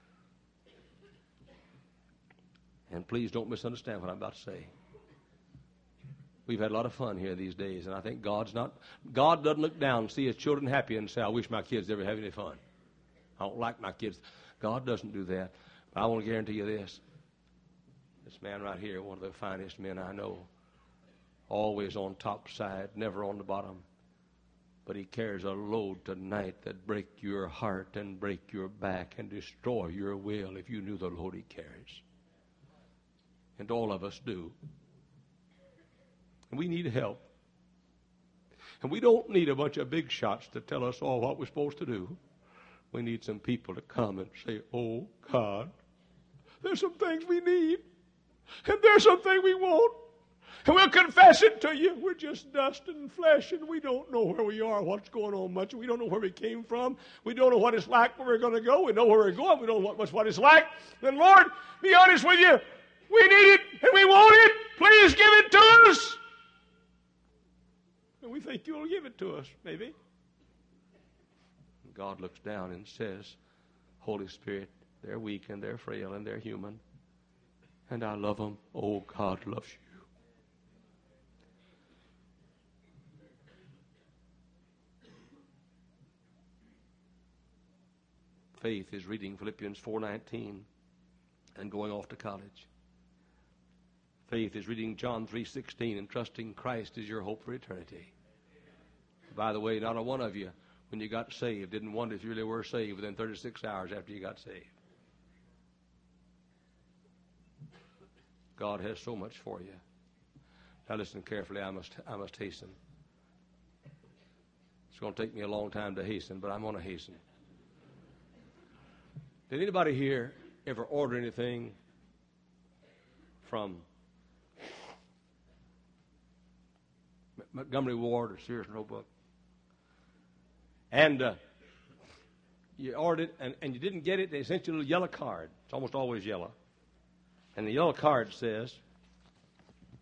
And please don't misunderstand what I'm about to say. We've had a lot of fun here these days, and I think God doesn't look down and see his children happy and say, I wish my kids ever have any fun. I don't like my kids. God doesn't do that. But I want to guarantee you this. This man right here, one of the finest men I know, always on top side, never on the bottom. But he carries a load tonight that break your heart and break your back and destroy your will if you knew the load he carries. And all of us do. And we need help. And we don't need a bunch of big shots to tell us all what we're supposed to do. We need some people to come and say, oh, God, there's some things we need. And there's something we want. And we'll confess it to you. We're just dust and flesh, and we don't know where we are, what's going on much. We don't know where we came from. We don't know what it's like where we're going to go. We know where we're going. We don't know what it's like. Then, Lord, be honest with you. We need it, and we want it. Please give it to us. And we think you'll give it to us, maybe. God looks down and says, Holy Spirit, they're weak, and they're frail, and they're human. And I love them. Oh, God loves you. Faith is reading Philippians 4:19 and going off to college. Faith is reading John 3:16 and trusting Christ is your hope for eternity. By the way, not a one of you, when you got saved, didn't wonder if you really were saved within 36 hours after you got saved. God has so much for you. Now listen carefully. I must hasten. It's going to take me a long time to hasten, but I'm going to hasten. Did anybody here ever order anything from Montgomery Ward or Sears Roebuck? And you ordered it, and you didn't get it. They sent you a little yellow card. It's almost always yellow. And the yellow card says,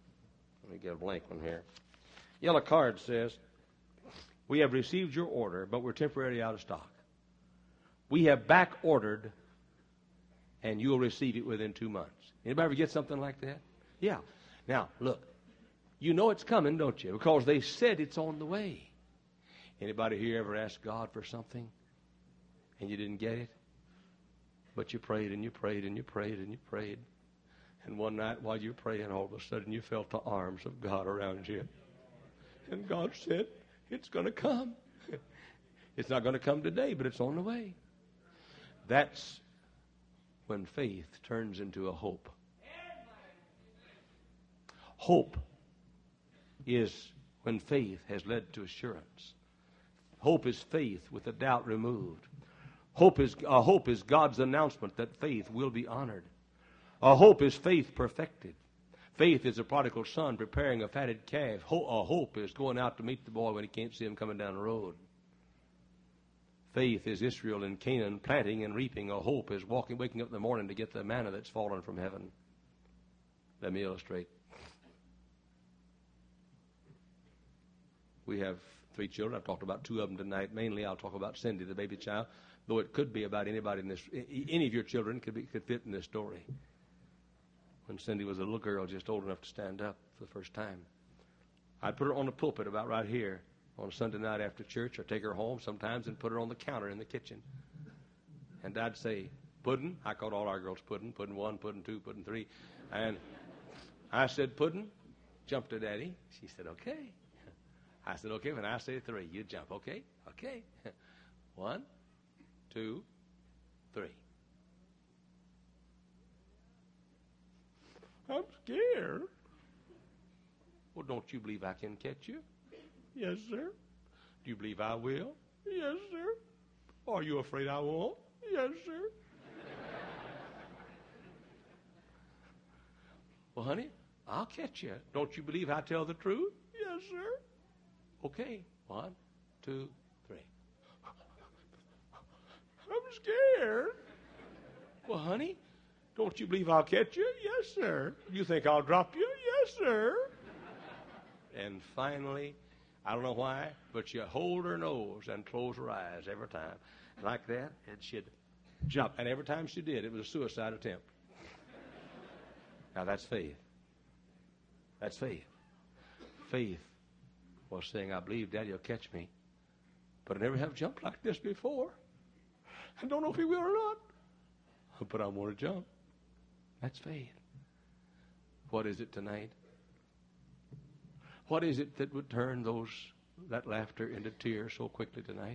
Let me get a blank one here. Yellow card says, we have received your order, but we're temporarily out of stock. We have back ordered, and you'll receive it within 2 months. Anybody ever get something like that? Yeah. Now, look, you know it's coming, don't you? Because they said it's on the way. Anybody here ever asked God for something, and you didn't get it? But you prayed, and you prayed, and you prayed, and you prayed. And one night while you're praying, all of a sudden you felt the arms of God around you. And God said, it's going to come. It's not going to come today, but it's on the way. That's when faith turns into a hope. Hope is when faith has led to assurance. Hope is faith with the doubt removed. Hope is God's announcement that faith will be honored. A hope is faith perfected. Faith is a prodigal son preparing a fatted calf. A hope is going out to meet the boy when he can't see him coming down the road. Faith is Israel in Canaan planting and reaping. A hope is waking up in the morning to get the manna that's fallen from heaven. Let me illustrate. We have 3 children. I've talked about 2 of them tonight. Mainly I'll talk about Cindy, the baby child, though it could be about anybody in this. Any of your children could fit in this story. When Cindy was a little girl, just old enough to stand up for the first time, I'd put her on the pulpit about right here on a Sunday night after church, or take her home sometimes and put her on the counter in the kitchen. And I'd say, Puddin'. I called all our girls Puddin'. Puddin' 1, Puddin' 2, Puddin' 3. And I said, Puddin', jump to Daddy. She said, okay. I said, okay, when I say 3, you jump. Okay? Okay. 1, 2, 3. I'm scared. Well, don't you believe I can catch you? Yes, sir. Do you believe I will? Yes, sir. Are you afraid I won't? Yes, sir. Well, honey, I'll catch you. Don't you believe I tell the truth? Yes, sir. Okay. 1, 2, 3. I'm scared. Well, honey, don't you believe I'll catch you? Yes, sir. You think I'll drop you? Yes, sir. And finally, I don't know why, but you hold her nose and close her eyes every time. Like that, and she'd jump. And every time she did, it was a suicide attempt. Now, that's faith. That's faith. Faith was saying, I believe Daddy will catch me. But I never have jumped like this before. I don't know if he will or not. But I want to jump. That's faith. What is it tonight? What is it that would turn that laughter into tears so quickly tonight?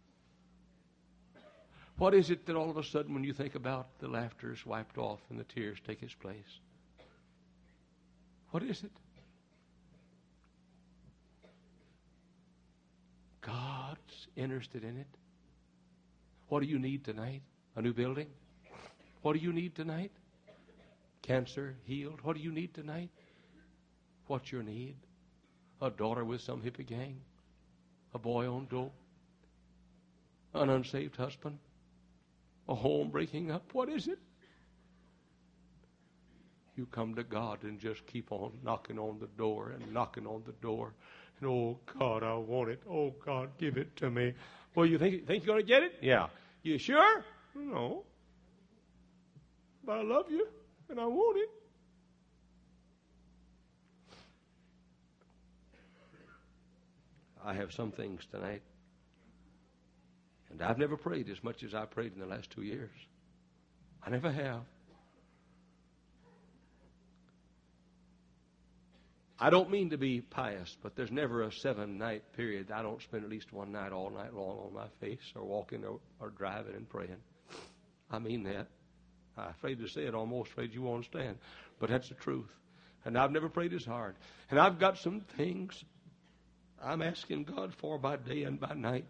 What is it that all of a sudden when you think about the laughter is wiped off and the tears take its place? What is it? God's interested in it. What do you need tonight? A new building? What do you need tonight? Cancer healed? What do you need tonight? What's your need? A daughter with some hippie gang? A boy on dope? An unsaved husband? A home breaking up? What is it? You come to God and just keep on knocking on the door and knocking on the door. And, oh, God, I want it. Oh, God, give it to me. Well, you think you're going to get it? Yeah. You sure? No. But I love you, and I want it. I have some things tonight, and I've never prayed as much as I prayed in the last 2 years. I never have. I don't mean to be pious, but there's never a 7-night period I don't spend at least one night all night long on my face or walking or driving and praying. I mean that. I'm afraid to say it, almost afraid you won't understand. But that's the truth. And I've never prayed as hard. And I've got some things I'm asking God for by day and by night.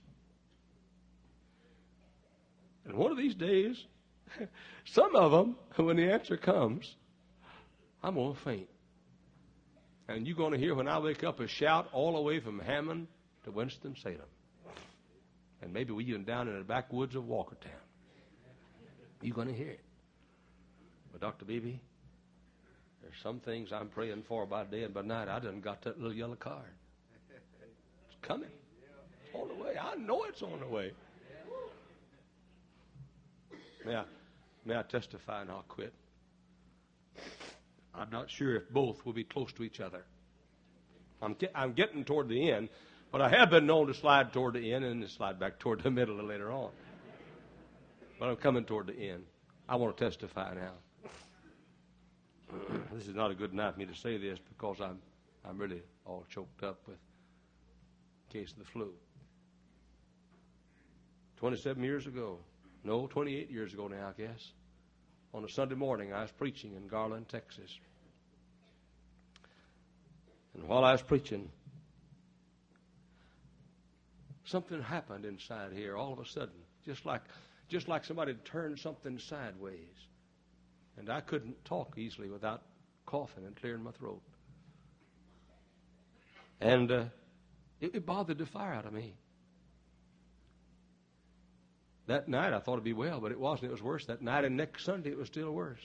And one of these days, some of them, when the answer comes, I'm going to faint. And you're going to hear when I wake up a shout all the way from Hammond to Winston-Salem. And maybe we even down in the backwoods of Walkertown. You're going to hear it. But Dr. Beebe, There's some things I'm praying for by day and by night. I done got that little yellow card. It's coming. It's on the way. I know it's on the way. May I testify and I'll quit? I'm not sure if both will be close to each other. I'm getting toward the end, but I have been known to slide toward the end and then slide back toward the middle later on. But I'm coming toward the end. I want to testify now. This is not a good night for me to say this because I'm really all choked up with a case of the flu. 27 years ago, no, 28 years ago now, I guess, on a Sunday morning I was preaching in Garland, Texas. And while I was preaching, something happened inside here all of a sudden, just like somebody had turned something sideways. And I couldn't talk easily without coughing and clearing my throat. And it bothered the fire out of me. That night I thought it'd be well, but it wasn't. It was worse that night, and next Sunday it was still worse.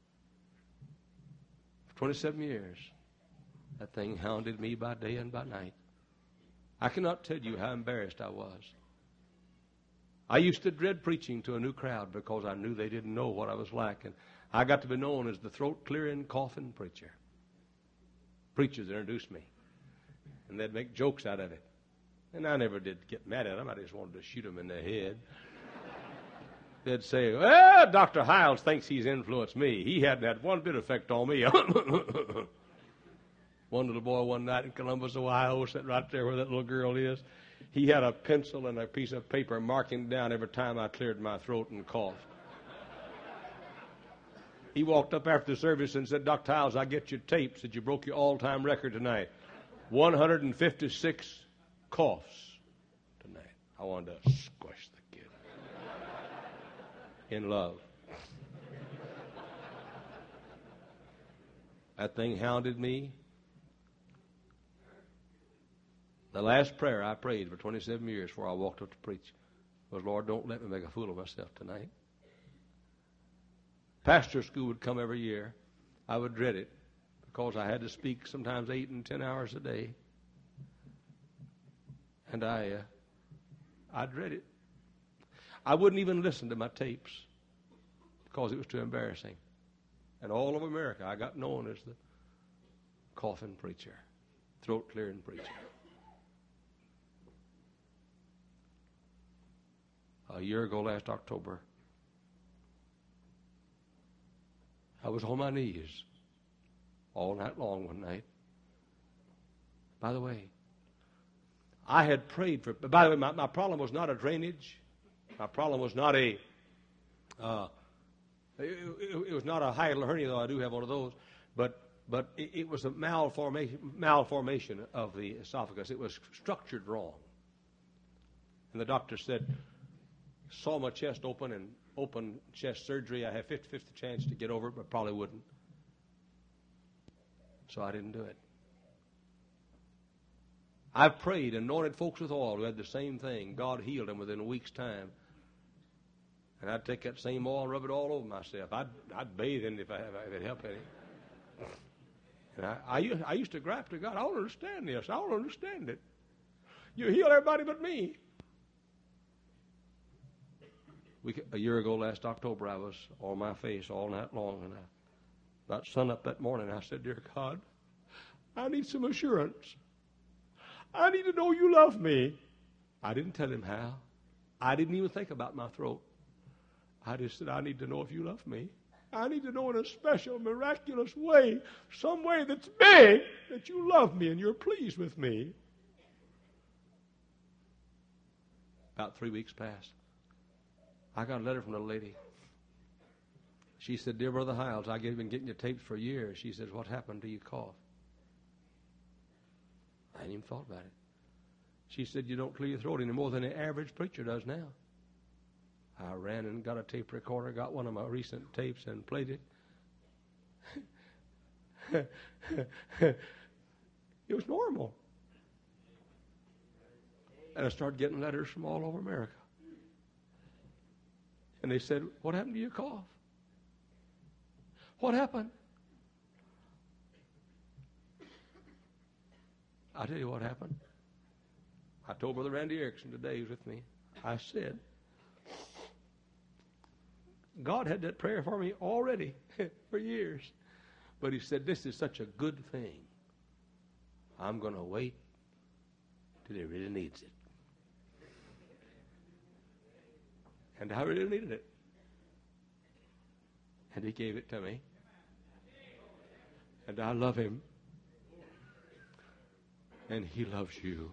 For 27 years, that thing hounded me by day and by night. I cannot tell you how embarrassed I was. I used to dread preaching to a new crowd because I knew they didn't know what I was like. And I got to be known as the throat-clearing, coughing preacher. Preachers introduced me, and they'd make jokes out of it. And I never did get mad at them. I just wanted to shoot them in the head. They'd say, well, Dr. Hiles thinks he's influenced me. He hadn't had one bit of effect on me. One little boy one night in Columbus, Ohio, sitting right there where that little girl is, he had a pencil and a piece of paper marking down every time I cleared my throat and coughed. He walked up after the service and said, Dr. Hiles, I get your tape. Said, you broke your all-time record tonight. 156 coughs tonight. I wanted to squish the kid. In love. That thing hounded me. The last prayer I prayed for 27 years before I walked up to preach was, Lord, don't let me make a fool of myself tonight. Pastor school would come every year. I would dread it because I had to speak sometimes 8 and 10 hours a day. And I dread it. I wouldn't even listen to my tapes because it was too embarrassing. And all over America, I got known as the coughing preacher, throat-clearing preacher. A year ago last October, I was on my knees all night long one night. By the way, I had prayed for, by the way, my problem was not a drainage. My problem was not it was not a hiatal hernia, though I do have one of those, but it was a malformation of the esophagus. It was structured wrong. And the doctor said, saw my chest open and open chest surgery. I have 50-50 chance to get over it, but probably wouldn't. So I didn't do it. I've prayed and anointed folks with oil who had the same thing. God healed them within a week's time. And I'd take that same oil and rub it all over myself. I'd bathe in it if it helped any. And I used to gripe to God, I don't understand this. I don't understand it. You heal everybody but me. A year ago, last October, I was on my face all night long, and about sun up that morning, I said, Dear God, I need some assurance. I need to know you love me. I didn't tell him how. I didn't even think about my throat. I just said, I need to know if you love me. I need to know in a special, miraculous way, some way that's big, that you love me and you're pleased with me. About 3 weeks passed. I got a letter from a lady. She said, Dear Brother Hiles, I've been getting your tapes for years. She says, what happened to you cough? I hadn't even thought about it. She said, you don't clear your throat any more than the average preacher does now. I ran and got a tape recorder, got one of my recent tapes and played it. It was normal. And I started getting letters from all over America. And they said, what happened to your cough? What happened? I'll tell you what happened. I told Brother Randy Erickson today, he was with me. I said, God had that prayer for me already for years. But he said, this is such a good thing. I'm going to wait till he really needs it. And I really needed it. And he gave it to me. And I love him. And he loves you.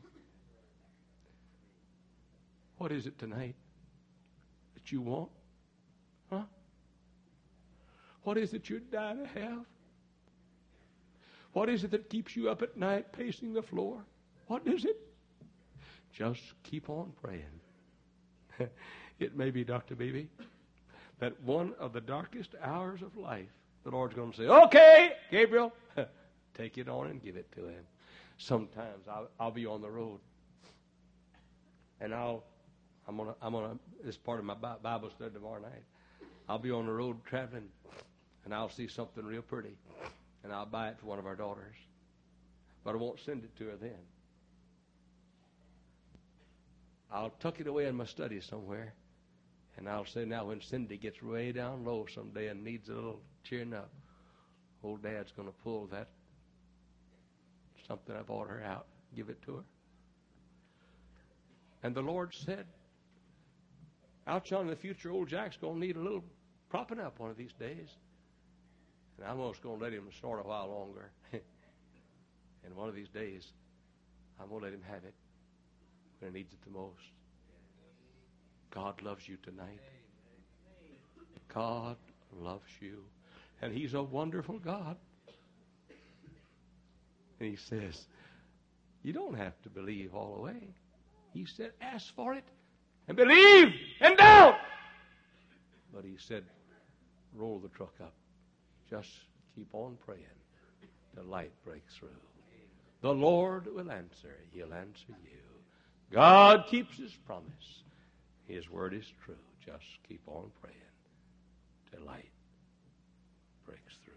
What is it tonight that you want? Huh? What is it you'd die to have? What is it that keeps you up at night pacing the floor? What is it? Just keep on praying. It may be, Dr. Beebe, that one of the darkest hours of life, the Lord's going to say, okay, Gabriel, take it on and give it to him. Sometimes I'll be on the road, and I'm gonna. This part of my Bible study tomorrow night. I'll be on the road traveling, and I'll see something real pretty, and I'll buy it for one of our daughters, but I won't send it to her then. I'll tuck it away in my study somewhere, and I'll say, now when Cindy gets way down low someday and needs a little cheering up, old Dad's going to pull that something I bought her out, give it to her. And the Lord said, out in the future, old Jack's going to need a little propping up one of these days. And I'm almost going to let him snort a while longer. And one of these days, I'm going to let him have it when he needs it the most. God loves you tonight. God loves you. And he's a wonderful God. And he says, you don't have to believe all the way. He said, ask for it and believe and doubt. But he said, roll the truck up. Just keep on praying till light breaks through. The Lord will answer. He'll answer you. God keeps his promise. His word is true. Just keep on praying till light breaks through.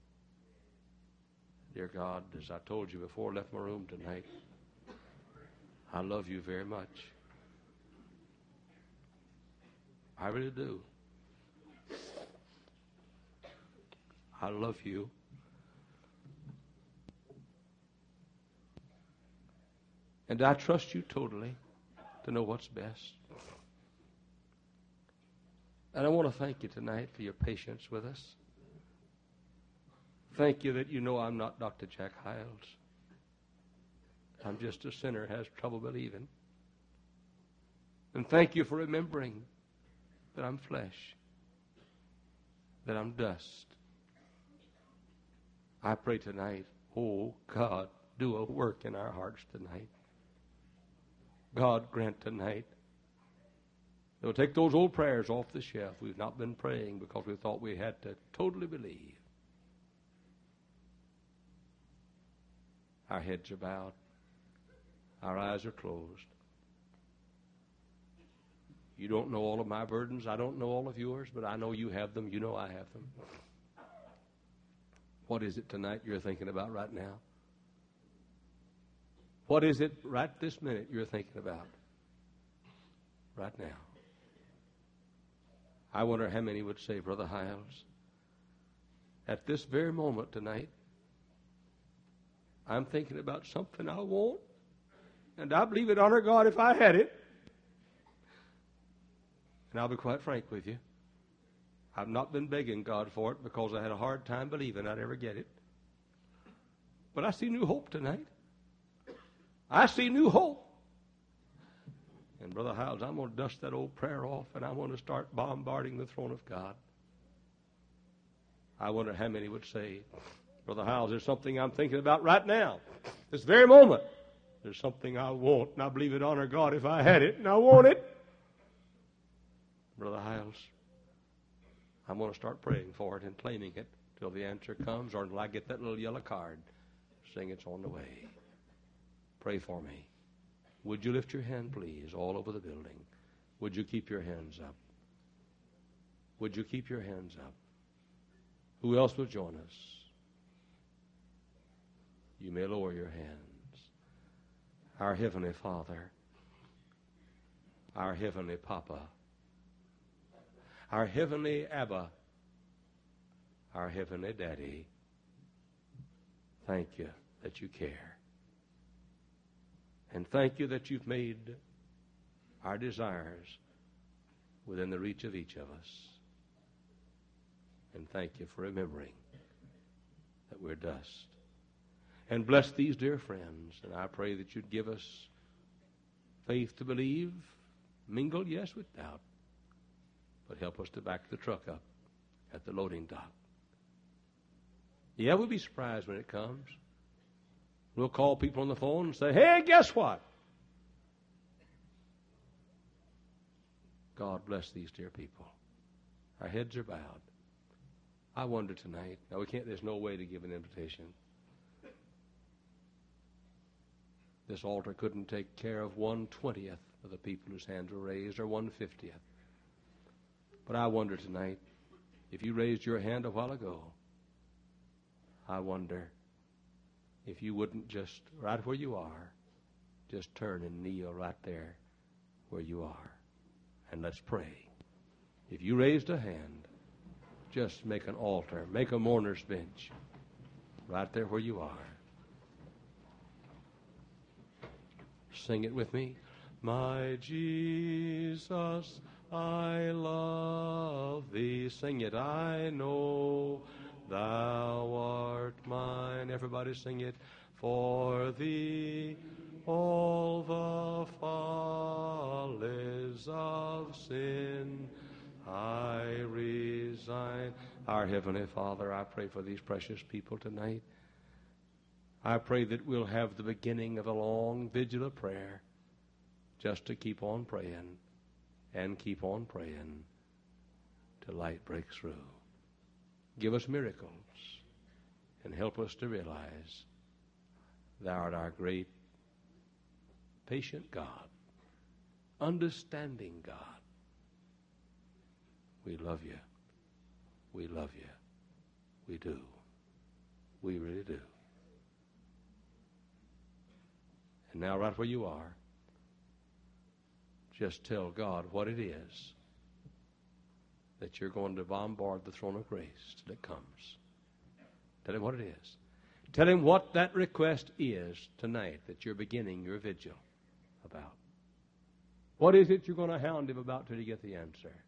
Dear God, as I told you before I left my room tonight, I love you very much. I really do. I love you. And I trust you totally to know what's best. And I want to thank you tonight for your patience with us. Thank you that you know I'm not Dr. Jack Hyles. I'm just a sinner who has trouble believing. And thank you for remembering that I'm flesh, that I'm dust. I pray tonight, oh God, do a work in our hearts tonight. God, grant tonight that we'll take those old prayers off the shelf. We've not been praying because we thought we had to totally believe. Our heads are bowed. Our eyes are closed. You don't know all of my burdens. I don't know all of yours, but I know you have them. You know I have them. What is it tonight you're thinking about right now? What is it right this minute you're thinking about? Right now. I wonder how many would say, Brother Hyles, at this very moment tonight, I'm thinking about something I want, and I believe it, honor God, if I had it. And I'll be quite frank with you. I've not been begging God for it because I had a hard time believing I'd ever get it. But I see new hope tonight. I see new hope. And Brother Hyles, I'm going to dust that old prayer off, and I'm going to start bombarding the throne of God. I wonder how many would say, Brother Hyles, there's something I'm thinking about right now. This very moment. There's something I want, and I believe it, honor God, if I had it, and I want it. Brother Hyles, I'm going to start praying for it and claiming it till the answer comes or until I get that little yellow card saying it's on the way. Pray for me. Would you lift your hand, please, all over the building? Would you keep your hands up? Would you keep your hands up? Who else will join us? You may lower your hands. our Heavenly Father, our Heavenly Papa, our Heavenly Abba, our Heavenly Daddy, thank you that you care. And thank you that you've made our desires within the reach of each of us. And thank you for remembering that we're dust. And bless these dear friends. And I pray that you'd give us faith to believe, mingled, yes, with doubt. But help us to back the truck up at the loading dock. Yeah, we'll be surprised when it comes. We'll call people on the phone and say, hey, guess what? God bless these dear people. Our heads are bowed. I wonder tonight, now there's no way to give an invitation. This altar couldn't take care of 1/20th of the people whose hands were raised, or 1/50th. But I wonder tonight, if you raised your hand a while ago, I wonder if you wouldn't just, right where you are, just turn and kneel right there where you are. And let's pray. If you raised a hand, just make an altar, make a mourner's bench right there where you are. Sing it with me. My Jesus, I love thee. Sing it. I know thou art mine. Everybody sing it. For thee all the follies of sin I resign. Our Heavenly Father, I pray for these precious people tonight. I pray that we'll have the beginning of a long vigil of prayer just to keep on praying and keep on praying till light breaks through. Give us miracles and help us to realize thou art our great, patient God, understanding God. We love you. We love you. We do. We really do. And now, right where you are, just tell God what it is that you're going to bombard the throne of grace till it comes. Tell Him what it is. Tell Him what that request is tonight that you're beginning your vigil about. What is it you're going to hound Him about till you get the answer?